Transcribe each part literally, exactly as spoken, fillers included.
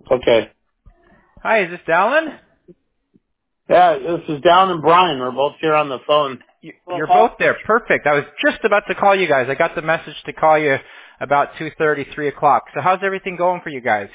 Okay. Hi, is this Dallin? Yeah, this is Down and Brian. We're both here on the phone. You- You're both there. Perfect. I was just about to call you guys. I got the message to call you about two thirty, three o'clock. So how's everything going for you guys?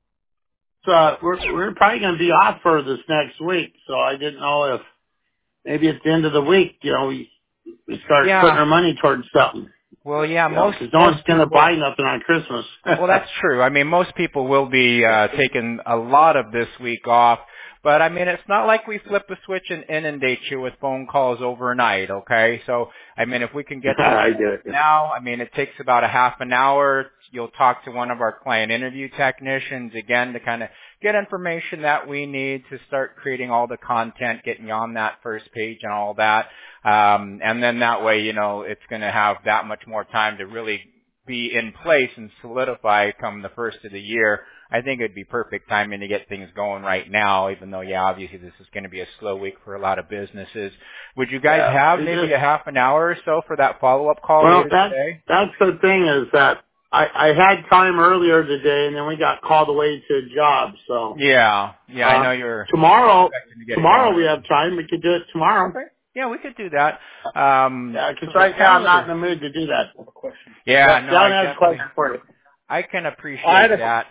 So uh, we're we're probably going to be off for this next week. So I didn't know if maybe at the end of the week, you know, we we start putting Yeah. our money towards something. Well, yeah, You know, most because no most one's going to people. buy nothing on Christmas. Well, that's true. I mean, most people will be uh, taking a lot of this week off. But, I mean, it's not like we flip a switch and inundate you with phone calls overnight, okay? So, I mean, if we can get this I do it. now, I mean, it takes about a half an hour. You'll talk to one of our client interview technicians, again, to kind of get information that we need to start creating all the content, getting you on that first page and all that. Um, and then that way, you know, it's going to have that much more time to really be in place and solidify come the first of the year. I think it'd be perfect timing to get things going right now, even though, yeah, obviously this is going to be a slow week for a lot of businesses. Would you guys Yeah, have it's maybe just- a half an hour or so for that follow-up call well, later that today? that's the thing is that I I had time earlier today, and then we got called away to a job. So Yeah, yeah, I uh, know you're tomorrow expecting to get it tomorrow going. we have time. We could do it tomorrow. Okay. Yeah, we could do that. Um, Yeah, because so the right now I'm not calendar. in the mood to do that. Yeah, Yeah, no, I John has a definitely, question for you. I can I had appreciate a that.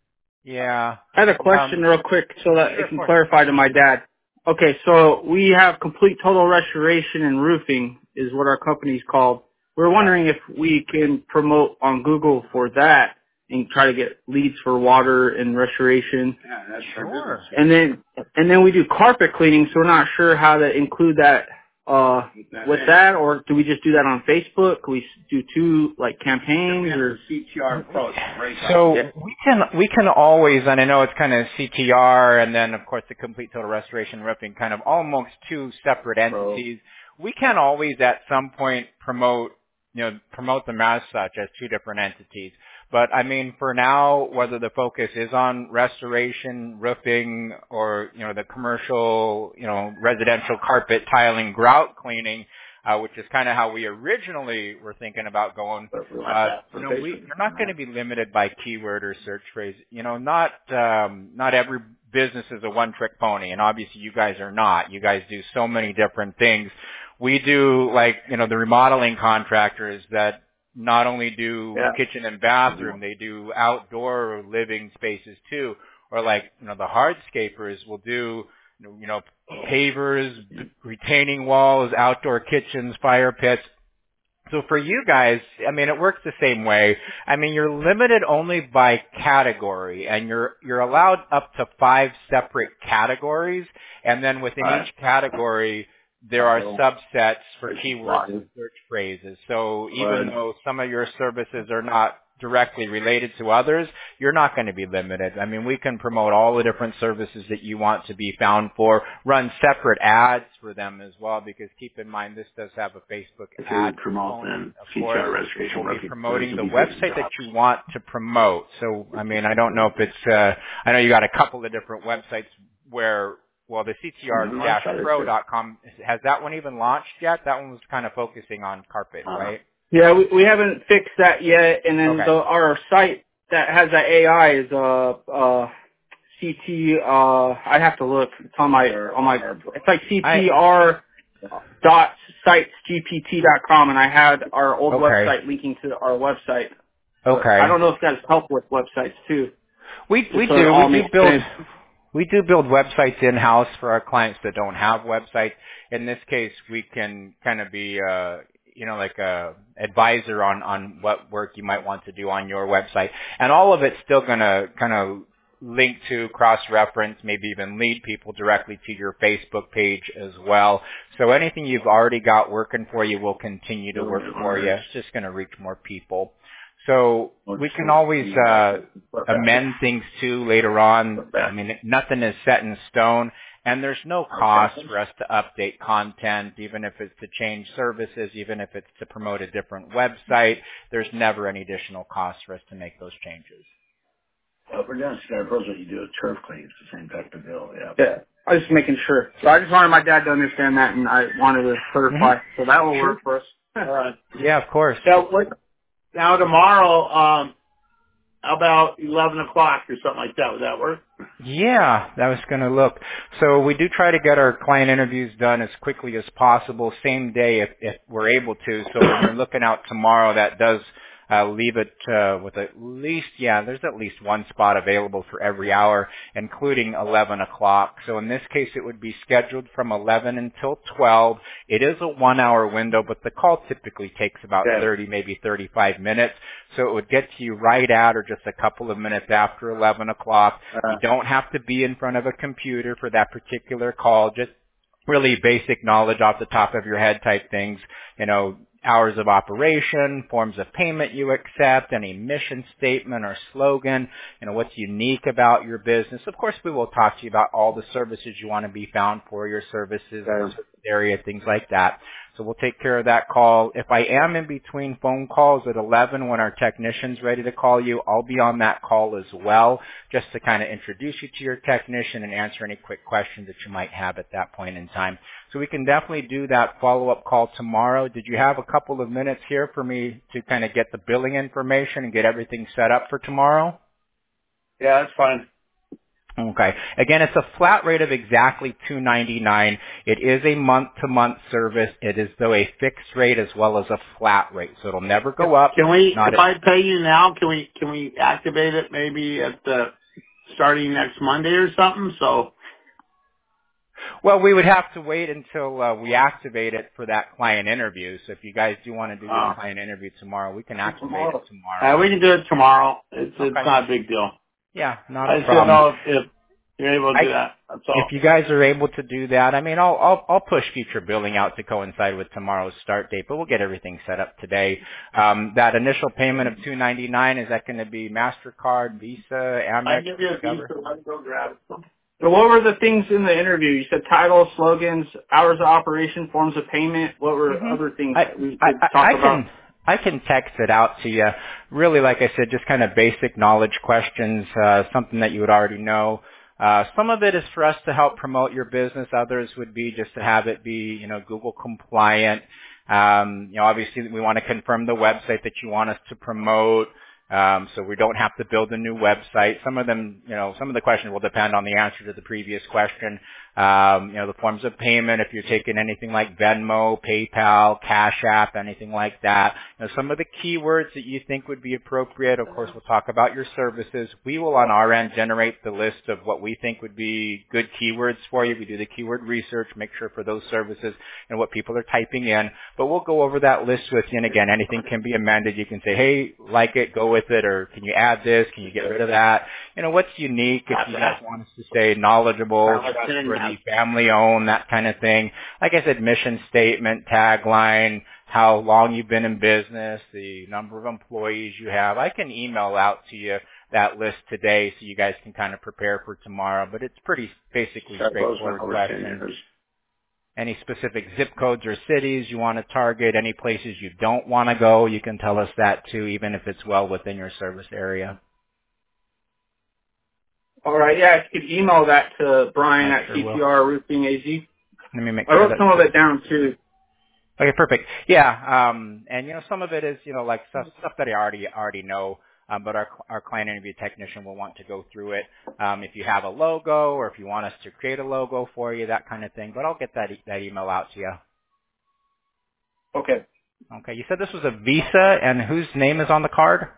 Yeah. I had a question Um, real quick so that sure, it of can course. clarify to my dad. Okay, so we have complete total restoration and roofing is what our company's called. We're Yeah. wondering if we can promote on Google for that and try to get leads for water and restoration. Yeah, that's Sure. And then and then we do carpet cleaning, so we're not sure how to include that uh with that, or do we just do that on Facebook? Can we s- do two like campaigns or C T R approach. So yeah. we can we can always, and I know it's kind of C T R, and then of course the complete total restoration roofing, kind of almost two separate entities. We can always at some point promote, you know, promote them as such as two different entities. But I mean, for now, whether the focus is on restoration, roofing, or you know the commercial, you know, residential carpet tiling, grout cleaning, uh, which is kind of how we originally were thinking about going. Uh, you know, we, you're not going to be limited by keyword or search phrase. You know, not um, not every business is a one-trick pony, and obviously you guys are not. You guys do so many different things. We do like you know the remodeling contractors that not only do Yeah. kitchen and bathroom, they do outdoor living spaces too. Or like you know the hardscapers will do you know pavers, retaining walls, outdoor kitchens, fire pits. So for you guys, I mean, it works the same way. I mean, you're limited only by category, and you're you're allowed up to five separate categories, and then within All right. each category, there are subsets for keywords and search phrases. So even though some of your services are not directly related to others, you're not going to be limited. I mean, we can promote all the different services that you want to be found for, run separate ads for them as well, because keep in mind, this does have a Facebook If ad you promote component. then Of C T course, R restoration we'll be roofing. promoting the Those will be website good that jobs. you want to promote. So, I mean, I don't know if it's, uh, I know you got a couple of different websites where, well, the C T R pro dot com, has that one even launched yet? That one was kind of focusing on carpet, Uh, right? Yeah, we, we haven't fixed that yet. And then Okay. the, our site that has that A I is uh uh C T. Uh, I have to look. It's on my on my. It's like C T R dot sites G P T dot com, and I had our old Okay. website linking to our website. But Okay. I don't know if that's help with websites too. We Just we so it do all we do makes build sense. we do build websites in house for our clients that don't have websites. In this case, we can kind of be uh you know like a advisor on on what work you might want to do on your website, and all of it's still going to kind of link to cross-reference, maybe even lead people directly to your Facebook page as well. So anything you've already got working for you will continue to work for you. It's just going to reach more people. So we can always uh, amend things too later on. I mean, nothing is set in stone, and there's no cost for us to update content, even if it's to change services, even if it's to promote a different website. There's never any additional cost for us to make those changes. Well, we're doing Sky Pros, what you do with turf clean. It's the same type of deal, yeah. Yeah, I was just making sure. So I just wanted my dad to understand that, and I wanted to clarify. Mm-hmm. So that will Sure. work for us. All right. Yeah, of course. So what, now tomorrow, um, how about eleven o'clock or something like that? Would that work? Yeah, that was going to look. So we do try to get our client interviews done as quickly as possible, same day if, if we're able to. So when you're looking out tomorrow, that does uh, leave it uh, with at least, yeah, there's at least one spot available for every hour, including eleven o'clock. So in this case, it would be scheduled from eleven until twelve. It is a one-hour window, but the call typically takes about Okay. thirty, maybe thirty-five minutes. So it would get to you right at or just a couple of minutes after eleven o'clock. Uh, You don't have to be in front of a computer for that particular call. Just really basic knowledge off the top of your head type things. You know, hours of operation, forms of payment you accept, any mission statement or slogan, you know, what's unique about your business. Of course, we will talk to you about all the services you want to be found for, your services, Right. area, things like that. So we'll take care of that call. If I am in between phone calls at eleven when our technician's ready to call you, I'll be on that call as well, just to kind of introduce you to your technician and answer any quick questions that you might have at that point in time. So we can definitely do that follow-up call tomorrow. Did you have a couple of minutes here for me to kind of get the billing information and get everything set up for tomorrow? yeah, that's fine. Okay. Again, it's a flat rate of exactly two ninety-nine. It is a month-to-month service. It is though a fixed rate as well as a flat rate, so it'll never go up. Can we, Not if I pay you now, can we, can we activate it maybe at the, starting next Monday or something? So, Well, we would have to wait until uh, we activate it for that client interview. So if you guys do want to do uh, the client interview tomorrow, we can activate tomorrow. it tomorrow. Uh, we can do it tomorrow. It's, Okay. it's not a big deal. Yeah, not I a just don't problem. know if, if you're able to do I, that. That's all. if you guys are able to do that, I mean, I'll, I'll I'll push future billing out to coincide with tomorrow's start date, but we'll get everything set up today. Um, that initial payment of two ninety-nine, is that going to be MasterCard, Visa, Amex? I give you a Discover? visa. Let me go grab it. So what were the things in the interview? You said title, slogans, hours of operation, forms of payment. What were Mm-hmm. other things I, that we I, could I, talk I about? can I can text it out to you. Really, like I said, just kind of basic knowledge questions, uh, something that you would already know. Uh, some of it is for us to help promote your business. Others would be just to have it be, you know, Google compliant. Um, you know, obviously we want to confirm the website that you want us to promote. Um, so we don't have to build a new website. Some of them, you know, some of the questions will depend on the answer to the previous question. Um, you know, the forms of payment, if you're taking anything like Venmo, PayPal, Cash App, anything like that. You know, some of the keywords that you think would be appropriate. Of course, we'll talk about your services. We will on our end generate the list of what we think would be good keywords for you. We do the keyword research, make sure for those services and what people are typing in. But we'll go over that list with you. And again, anything can be amended. You can say, hey, like it, go with it, or can you add this? Can you get rid of that? You know, what's unique if you guys want us to say knowledgeable, trustworthy, family owned, that kind of thing. Like I said, mission statement, tagline, how long you've been in business, the number of employees you have. I can email out to you that list today so you guys can kind of prepare for tomorrow, but it's pretty basically straightforward questions. Any specific zip codes or cities you want to target, any places you don't want to go, you can tell us that too, even if it's well within your service area. All right, yeah, if you could email that to Brian I at sure C will. T R Roofing A Z. Let me make I sure wrote that some of it down too. Okay, perfect. Yeah, um, and you know, some of it is, you know, like stuff, stuff that I already already know, um, but our our client interview technician will want to go through it. Um, if you have a logo, or if you want us to create a logo for you, that kind of thing. But I'll get that e- that email out to you. Okay. Okay, you said this was a Visa, and whose name is on the card?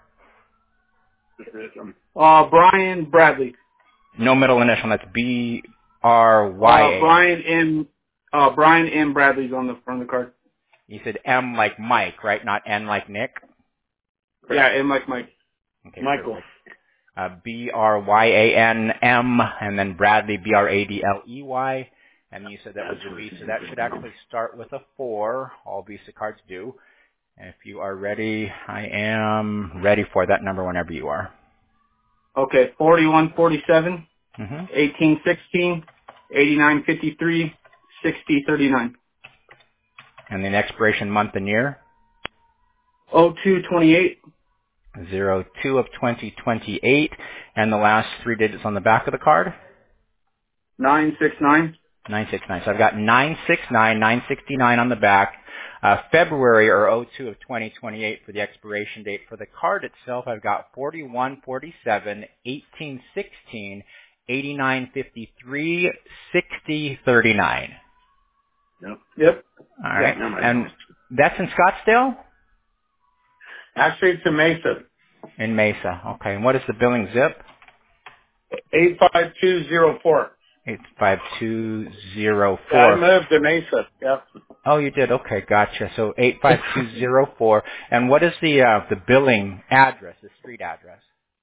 Uh, Brian Bradley. No middle initial. That's B R Y A. Uh, Brian M. Uh, Brian M. Bradley's on the front of the card. You said M like Mike, right? Not N like Nick. Yeah, M like Mike. Okay, Michael. perfect. Uh, B R Y A N M, and then Bradley, B R A D L E Y. And you said that was a Visa. That should actually start with a four. All Visa cards do. And if you are ready, I am ready for that number whenever you are. Okay, forty-one forty-seven, Mm-hmm. eighteen sixteen, eighty-nine fifty-three, sixty thirty-nine. And the expiration month and year? oh two twenty-eight. zero two of twenty twenty-eight. And the last three digits on the back of the card? nine six nine. nine six nine. So I've got nine six nine, nine sixty-nine on the back. uh, February or oh two of twenty twenty-eight for the expiration date. For the card itself, I've got forty-one forty-seven, eighteen sixteen, eighty-nine fifty-three, sixty thirty-nine. Yep. Yep. All right. Yeah, no, and that's in Scottsdale? Actually, it's in Mesa. In Mesa. Okay. And what is the billing zip? eight five two zero four. eight five two zero Yeah, I four. moved to Mesa. Yep. Oh, you did? Okay, gotcha. So eight five two zero four. And what is the uh, the billing address, the street address?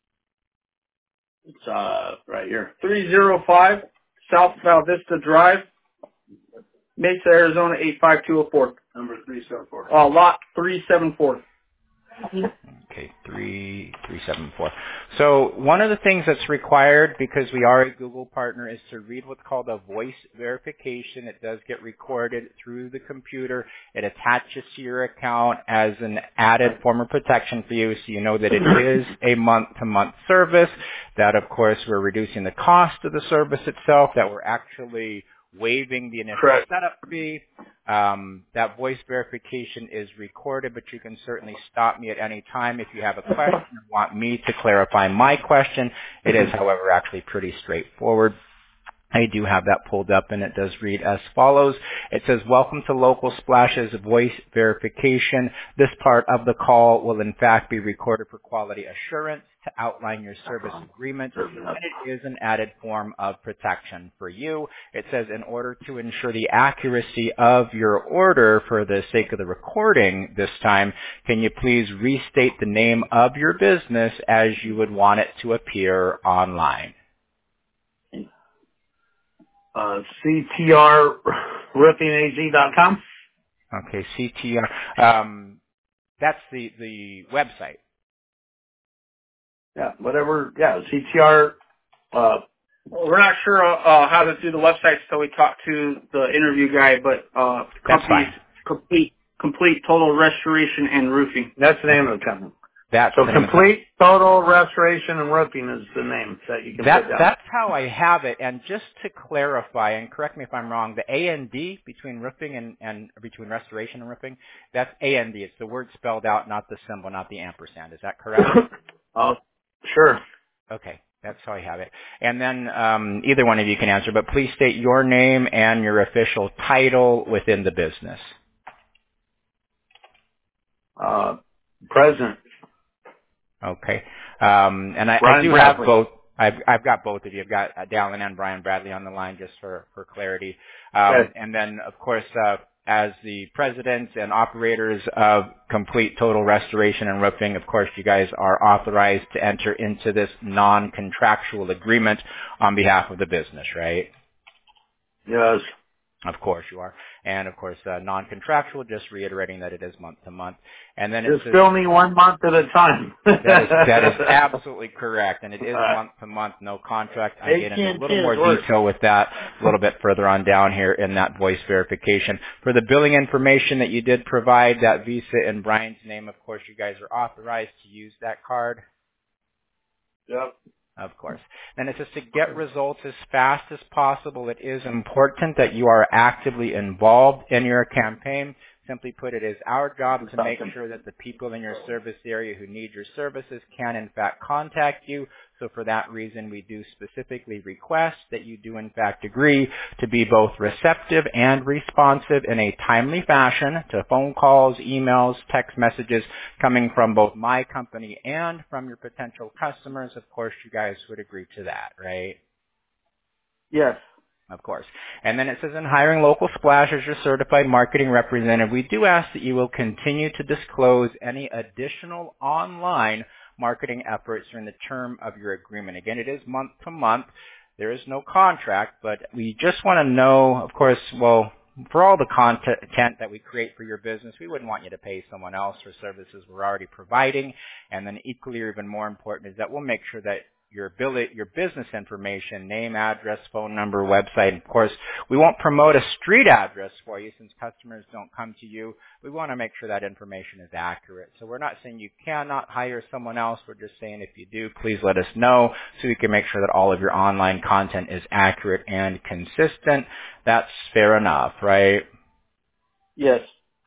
It's uh right here. three oh five South Val Vista Drive, Mesa, Arizona eight five two oh four. Number three seven four. Uh, lot three seven four. Okay, three three seven four. So one of the things that's required, because we are a Google partner, is to read what's called a voice verification. It does get recorded through the computer. It attaches to your account as an added form of protection for you, so you know that it is a month-to-month service, that of course we're reducing the cost of the service itself, that we're actually waiving the initial Correct. setup fee. Um, that voice verification is recorded, but you can certainly stop me at any time if you have a question or want me to clarify my question. It is, however, actually pretty straightforward. I do have that pulled up, and it does read as follows. It says, "Welcome to Local Splash's voice verification. This part of the call will in fact be recorded for quality assurance to outline your service agreement, and it is an added form of protection for you." It says, "In order to ensure the accuracy of your order for the sake of the recording this time, can you please restate the name of your business as you would want it to appear online?" Uh, C T R roofing A Z dot com. Okay, C T R. Um, that's the, the website. Yeah, whatever. Yeah, C T R. Uh, Well, we're not sure uh, how to do the website, so we talked to the interview guy, but uh, the That's company's fine. complete, complete total restoration and roofing. that's the name of the company. That's So the name of the- complete total restoration and roofing is the name that you can That, put down. that's how I have it. And just to clarify, and correct me if I'm wrong, the A and D between roofing and, and between restoration and roofing, that's A and D. It's the word spelled out, not the symbol, not the ampersand. Is that correct? Oh, sure. Okay. That's how I have it. And then um, either one of you can answer, but please state your name and your official title within the business. Uh, president. Okay. Um, and I, I do Brian have Bradley. both. I've, I've got both of you. I've got uh, Dallin and Brian Bradley on the line just for, for clarity. Um, Okay. And then, of course, uh, as the presidents and operators of Complete Total Restoration and Roofing, of course, you guys are authorized to enter into this non-contractual agreement on behalf of the business, right? Yes. Of course you are. And of course, uh, non-contractual, just reiterating that it is month to month. And then Just it's bill me one month at a time. that is, that is absolutely correct. And it is Uh, month to month, no contract. I get into a A T and T little is more worse. detail with that a little bit further on down here in that voice verification. For the billing information that you did provide, that Visa in Brian's name, of course, you guys are authorized to use that card. Yep. Of course. And it says to get results as fast as possible, it is important that you are actively involved in your campaign. Simply put, it is our job to make sure that the people in your service area who need your services can in fact contact you. So for that reason, we do specifically request that you do in fact agree to be both receptive and responsive in a timely fashion to phone calls, emails, text messages coming from both my company and from your potential customers. Of course, you guys would agree to that, right? Yes. Of course. And then it says in hiring Local Splash as your certified marketing representative, we do ask that you will continue to disclose any additional online marketing efforts during the term of your agreement. Again, it is month to month. There is no contract, but we just want to know, of course, well, for all the content that we create for your business, we wouldn't want you to pay someone else for services we're already providing. And then equally or even more important is that we'll make sure that your ability, your business information, name, address, phone number, website. And of course, we won't promote a street address for you since customers don't come to you. We want to make sure that information is accurate. So we're not saying you cannot hire someone else. We're just saying if you do, please let us know so we can make sure that all of your online content is accurate and consistent. That's fair enough, right? Yes.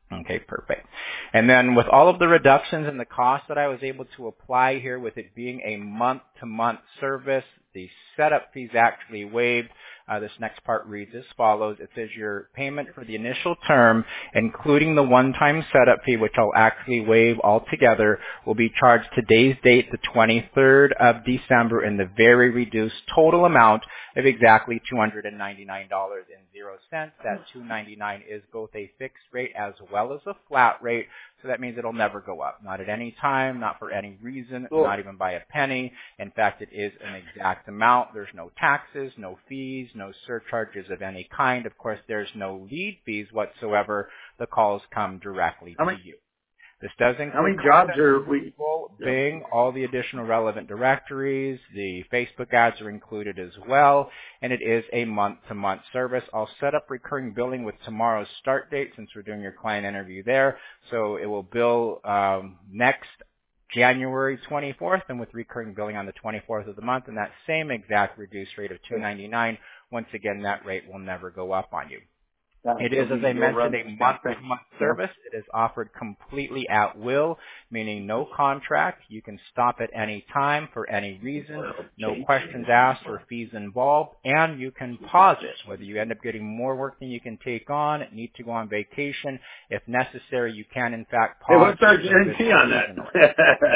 Okay, perfect. And then with all of the reductions in the cost that I was able to apply here, with it being a month-to-month service, the setup fees actually waived. Uh, this next part reads as follows. It says your payment for the initial term, including the one-time setup fee, which I'll actually waive altogether, will be charged today's date, the twenty-third of December, in the very reduced total amount of exactly two hundred ninety-nine dollars and zero cents. That two hundred ninety-nine dollars is both a fixed rate as well as a flat rate, so that means it'll never go up. Not at any time, not for any reason, cool. Not even by a penny. In fact, it is an exact amount. There's no taxes, no fees, no surcharges of any kind. Of course, there's no lead fees whatsoever. The calls come directly to you. This does include how many jobs are we? Google, Bing, all the additional relevant directories. The Facebook ads are included as well, and it is a month-to-month service. I'll set up recurring billing with tomorrow's start date since we're doing your client interview there. So it will bill um, next January twenty-fourth, and with recurring billing on the twenty-fourth of the month, and that same exact reduced rate of two hundred ninety-nine dollars. Once again, that rate will never go up on you. It is, as I mentioned, a month-to-month service. It is offered completely at will, meaning no contract. You can stop at any time for any reason, no questions asked or fees involved, and you can pause it, whether you end up getting more work than you can take on, need to go on vacation. If necessary, you can, in fact, pause. Hey, what's our guarantee on that?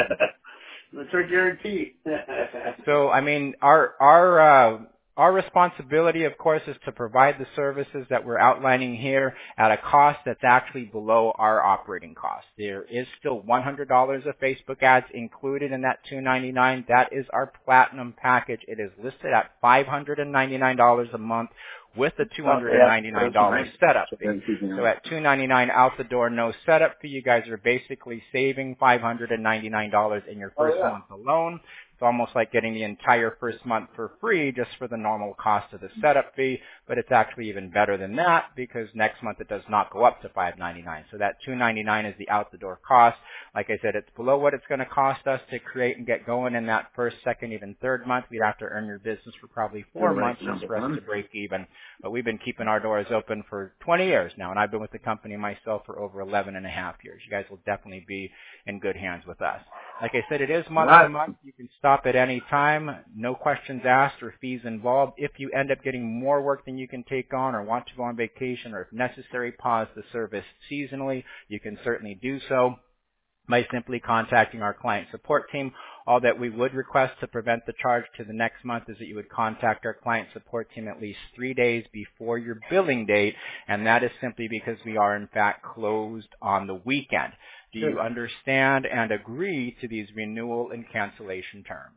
What's our guarantee? So, I mean, our, our, uh, Our responsibility, of course, is to provide the services that we're outlining here at a cost that's actually below our operating cost. There is still one hundred dollars of Facebook ads included in that two hundred ninety-nine dollars. That is our platinum package. It is listed at five hundred ninety-nine dollars a month with the two hundred ninety-nine dollars setup fee. So at two hundred ninety-nine dollars out the door, no setup fee, you guys are basically saving five hundred ninety-nine dollars in your first oh, yeah. month alone. It's almost like getting the entire first month for free just for the normal cost of the setup fee, but it's actually even better than that because next month it does not go up to five hundred ninety-nine dollars. So that two hundred ninety-nine dollars is the out-the-door cost. Like I said, it's below what it's going to cost us to create and get going in that first, second, even third month. We'd have to earn your business for probably four months just for us to break even. But we've been keeping our doors open for twenty years now, and I've been with the company myself for over eleven and a half years. You guys will definitely be in good hands with us. Like I said, it is month to month. You can stop at any time. No questions asked or fees involved. If you end up getting more work than you can take on or want to go on vacation or if necessary, pause the service seasonally, you can certainly do so by simply contacting our client support team. All that we would request to prevent the charge to the next month is that you would contact our client support team at least three days before your billing date, and that is simply because we are in fact closed on the weekend. Do you understand and agree to these renewal and cancellation terms?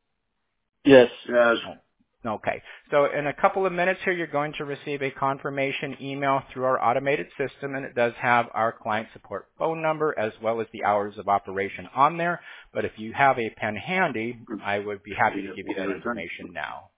Yes. Yes. Okay. So in a couple of minutes here, you're going to receive a confirmation email through our automated system, and it does have our client support phone number as well as the hours of operation on there. But if you have a pen handy, I would be happy to give you that information now.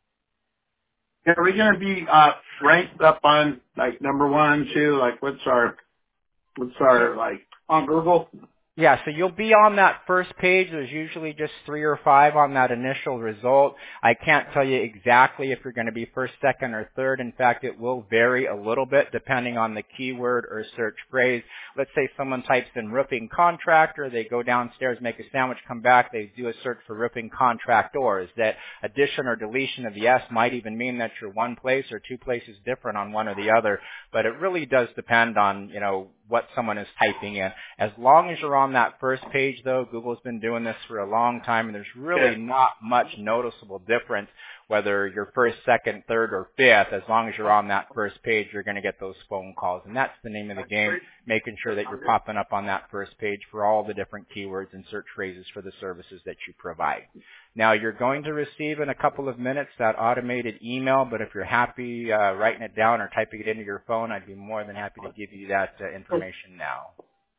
Are we going to be uh, ranked up on like number one, two? Like what's our, what's our like on Google? Yeah, so you'll be on that first page. There's usually just three or five on that initial result. I can't tell you exactly if you're going to be first, second, or third. In fact, it will vary a little bit depending on the keyword or search phrase. Let's say someone types in roofing contractor, they go downstairs, make a sandwich, come back, they do a search for roofing contractors. That addition or deletion of the S might even mean that you're one place or two places different on one or the other. But it really does depend on, you know, what someone is typing in. As long as you're on that first page, though, Google's been doing this for a long time, and there's really not much noticeable difference whether you're first, second, third, or fifth. As long as you're on that first page, you're going to get those phone calls. And that's the name of the game, making sure that you're popping up on that first page for all the different keywords and search phrases for the services that you provide. Now, you're going to receive in a couple of minutes that automated email, but if you're happy uh, writing it down or typing it into your phone, I'd be more than happy to give you that uh, information now.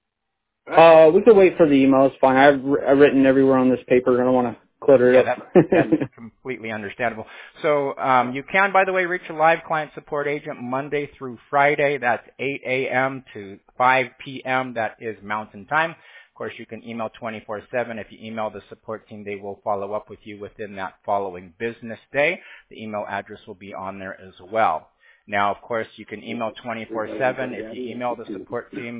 Uh, we could wait for the email. It's fine. I've, I've written everywhere on this paper. I don't want to clutter it yeah, up. That, that's completely understandable. So um, you can, by the way, reach a live client support agent Monday through Friday. That's eight a.m. to five p.m. That is Mountain Time. Of course, you can email twenty-four seven. If you email the support team, they will follow up with you within that following business day. The email address will be on there as well. Now, of course, you can email twenty-four seven. If you email the support team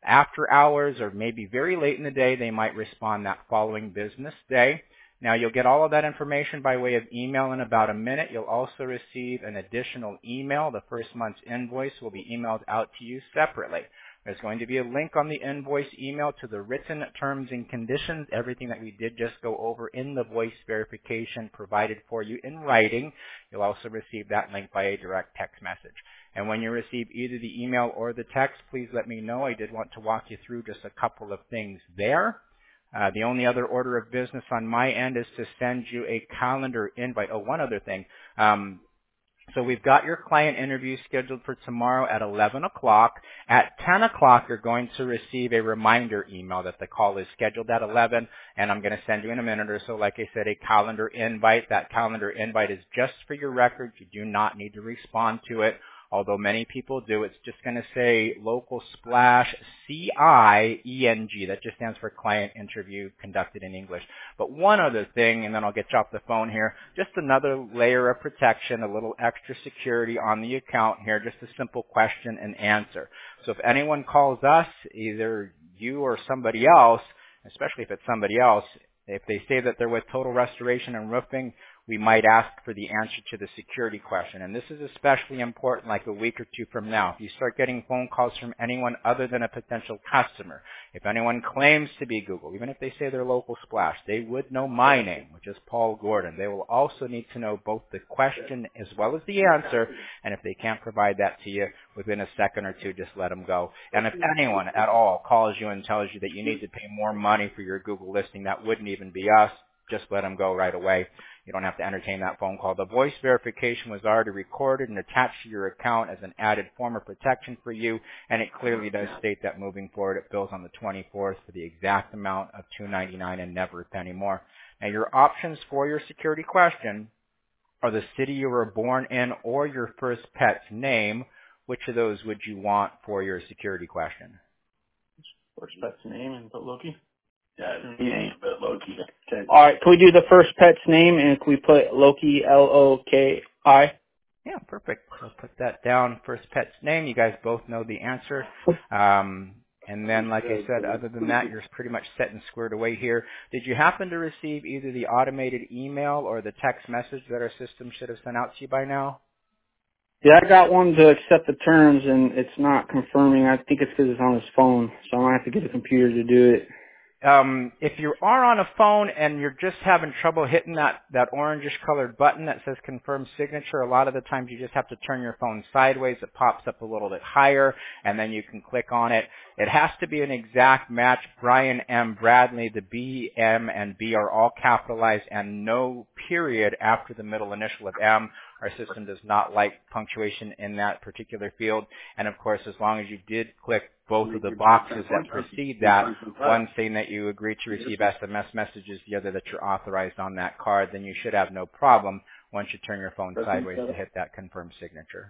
after hours or maybe very late in the day, they might respond that following business day. Now, you'll get all of that information by way of email in about a minute. You'll also receive an additional email. The first month's invoice will be emailed out to you separately. There's going to be a link on the invoice email to the written terms and conditions, everything that we did just go over in the voice verification provided for you in writing. You'll also receive that link by a direct text message. And when you receive either the email or the text, please let me know. I did want to walk you through just a couple of things there. Uh, the only other order of business on my end is to send you a calendar invite. Oh, one other thing. Um, So we've got your client interview scheduled for tomorrow at eleven o'clock. At ten o'clock, you're going to receive a reminder email that the call is scheduled at eleven, and I'm going to send you in a minute or so, like I said, a calendar invite. That calendar invite is just for your records. You do not need to respond to it, although many people do. It's just going to say Local Splash C I E N G. That just stands for Client Interview Conducted in English. But one other thing, and then I'll get you off the phone here, just another layer of protection, a little extra security on the account here, just a simple question and answer. So if anyone calls us, either you or somebody else, especially if it's somebody else, if they say that they're with Total Restoration and Roofing, we might ask for the answer to the security question. And this is especially important like a week or two from now. If you start getting phone calls from anyone other than a potential customer, if anyone claims to be Google, even if they say they're Local Splash, they would know my name, which is Paul Gordon. They will also need to know both the question as well as the answer. And if they can't provide that to you within a second or two, just let them go. And if anyone at all calls you and tells you that you need to pay more money for your Google listing, that wouldn't even be us. Just let them go right away. You don't have to entertain that phone call. The voice verification was already recorded and attached to your account as an added form of protection for you, and it clearly does state that moving forward it bills on the twenty-fourth for the exact amount of two ninety-nine and never a penny more. Now, your options for your security question are the city you were born in or your first pet's name. Which of those would you want for your security question? First pet's name and put Loki. Yeah, he ain't but Loki. Okay. All right, can we do the first pet's name and can we put Loki, L O K I? Yeah, perfect. I'll put that down. First pet's name. You guys both know the answer. Um, and then, like I said, other than that, you're pretty much set and squared away here. Did you happen to receive either the automated email or the text message that our system should have sent out to you by now? Yeah, I got one to accept the terms and it's not confirming. I think it's because it's on his phone, so I'm going to have to get a computer to do it. Um, if you are on a phone and you're just having trouble hitting that, that orangish colored button that says confirm signature, a lot of the times you just have to turn your phone sideways. It pops up a little bit higher and then you can click on it. It has to be an exact match. Brian M. Bradley, the B, M, and B are all capitalized and no period after the middle initial of M. Our system does not like punctuation in that particular field. And of course, as long as you did click both of the boxes that precede that, one saying that you agree to receive S M S messages, the other that you're authorized on that card, then you should have no problem once you turn your phone sideways to hit that confirm signature.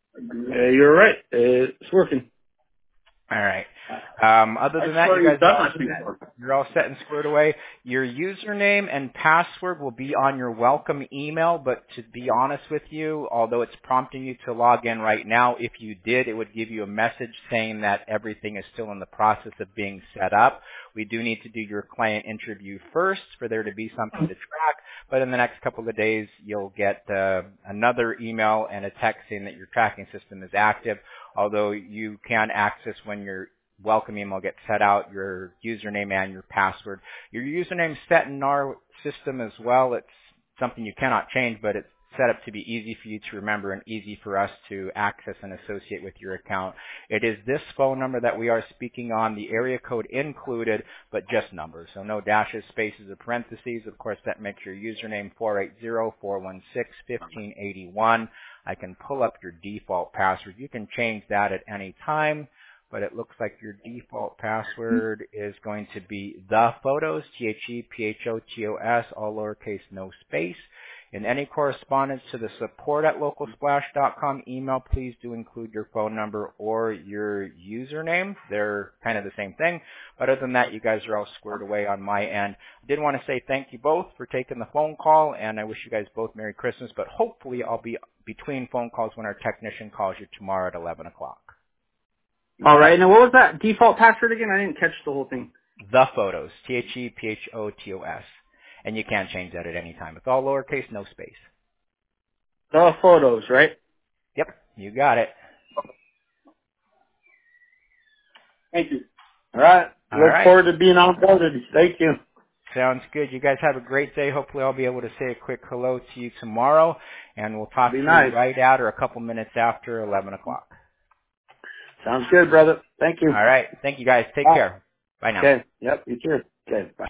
Yeah, you're right. It's working. All right. Um, other than that, you guys are all set. You're all set and squared away. Your username and password will be on your welcome email, but to be honest with you, although it's prompting you to log in right now, if you did, it would give you a message saying that everything is still in the process of being set up. We do need to do your client interview first for there to be something to track, but in the next couple of days, you'll get uh, another email and a text saying that your tracking system is active, although you can access when your welcome email gets set out, your username and your password. Your username set in our system as well. It's something you cannot change, but it's set up to be easy for you to remember and easy for us to access and associate with your account. It is this phone number that we are speaking on, the area code included, but just numbers. So no dashes, spaces, or parentheses. Of course, that makes your username four eight zero, four one six, one five eight one. I can pull up your default password. You can change that at any time, but it looks like your default password is going to be the photos, T H E P H O T O S, all lowercase, no space. In any correspondence to the support at local splash dot com email, please do include your phone number or your username. They're kind of the same thing. But other than that, you guys are all squared away on my end. I did want to say thank you both for taking the phone call, and I wish you guys both Merry Christmas. But hopefully I'll be between phone calls when our technician calls you tomorrow at eleven o'clock. All right. Now, what was that default password again? I didn't catch the whole thing. The Photos. T H E P H O T O S. And you can change that at any time. It's all lowercase, no space. The Photos, right? Yep. You got it. Thank you. All right. All Look right. forward to being onboarded. Thank you. Sounds good. You guys have a great day. Hopefully I'll be able to say a quick hello to you tomorrow, and we'll talk to you nice. right out or a couple minutes after eleven o'clock. Sounds good, brother. Thank you. All right. Thank you, guys. Take Bye. care. Bye now. Okay. Yep. You too. Okay. Bye.